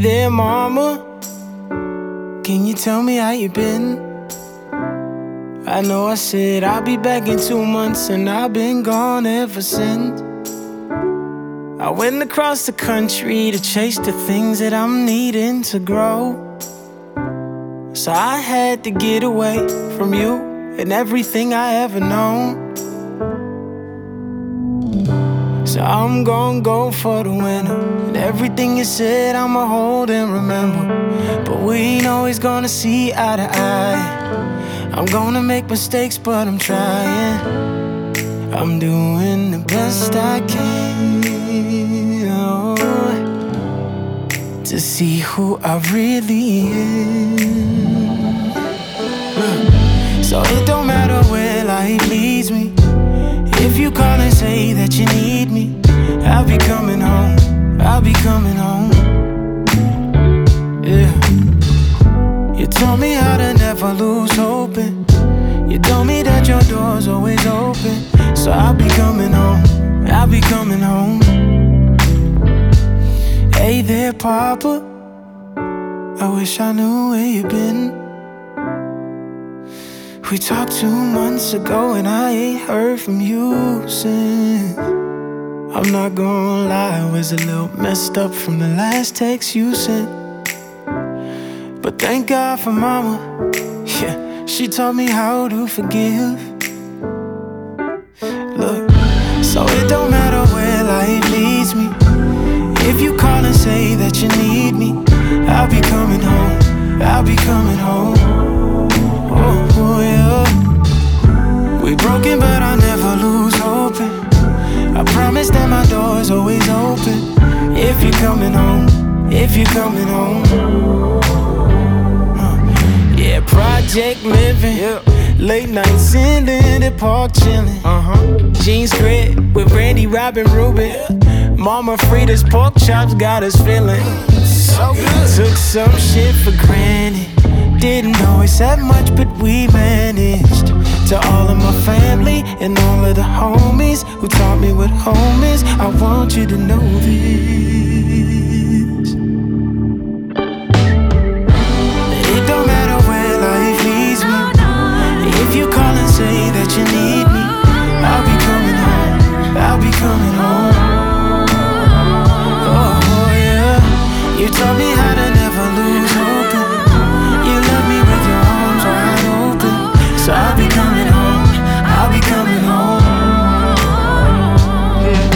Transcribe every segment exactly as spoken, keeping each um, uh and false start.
there, mama, can you tell me how you been? I know I said I'll be back in two months, and I've been gone ever since. I went across the country to chase the things that I'm needing to grow. So I had to get away from you and everything I ever known. So I'm gon' go for the winner, and everything you said I'ma hold and remember. But we ain't always gonna see eye to eye. I'm gonna make mistakes, but I'm trying. I'm doing the best I can, oh, to see who I really am. So it don't matter where life leads me. If you call and say that you need me, I'll be coming home, I'll be coming home. Yeah. You told me how to never lose hope, and you told me that your door's always open. So I'll be coming home, I'll be coming home. Hey there, Papa, I wish I knew where you've been. We talked two months ago and I ain't heard from you since. I'm not gonna lie, I was a little messed up from the last text you sent. But thank God for mama, yeah, she taught me how to forgive. Look, so it don't matter where life leads me. If you call and say that you need me, I'll be coming home, I'll be coming home. Oh, oh yeah. We broken, but I never lose hope. I promise that my door's always open. If you're coming home, if you're coming home. uh, Yeah, project living, yeah. Late nights in Lindy Park chillin'. Uh-huh. Jeans grit with Randy, Robin, Rubin. Mama Frida's pork chops got us feeling so good. Took some shit for granted. Didn't always have much, but we managed. To all of my family and all of the homies who taught me what home is, I want you to know this. It don't matter where life leads me. If you call and say that you need me, I'll be coming home, I'll be coming home. Oh yeah, you taught me how to never lose hope. You love me with your arms wide open. So I'll be coming home, I'll be coming home. Yeah.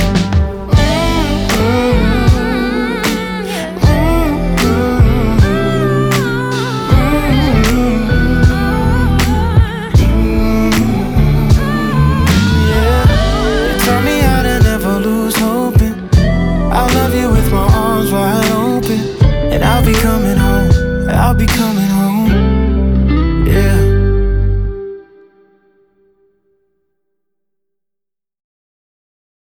Yeah. You taught me how to never lose hope. I love you with my arms wide open. And I'll be coming home, I'll be coming home.